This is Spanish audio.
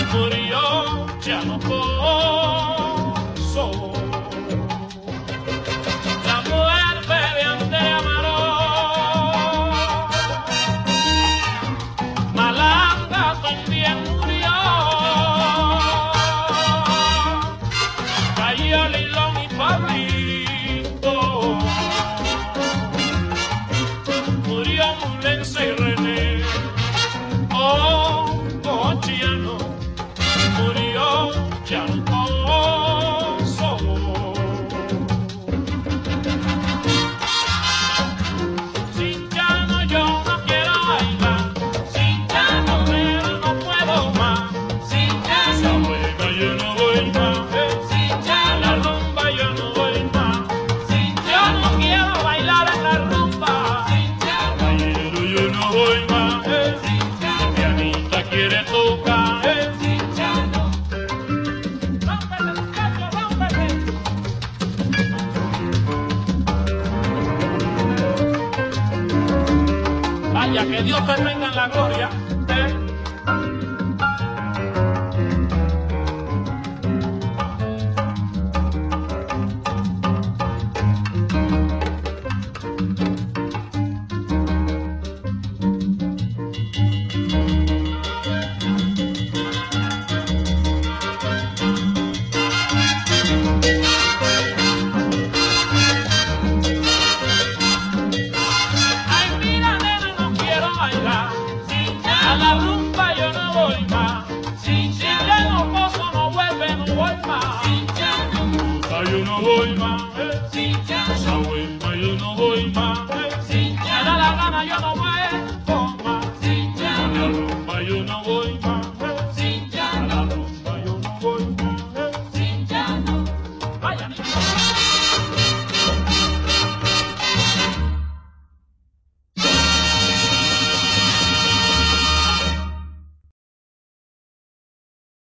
murió ya no poso. La muerte de Andrea Amaró, Malanga también murió. Cayó Lilón y Pablito, murió Mulense y René. Oh, Chiano, murió Chiano Pozo. Sin Chiano yo no quiero bailar, sin Chiano pero no puedo más, sin Chiano juega yo no voy más, sin Chiano la rumba yo no voy más, sin Chiano no quiero bailar en la rumba, sin Chiano yo no voy más, sin Chiano mi pianista quiere tocar. Vaya, que Dios te tenga en la gloria. Ay, mira, nena, no quiero bailar sin Chiano.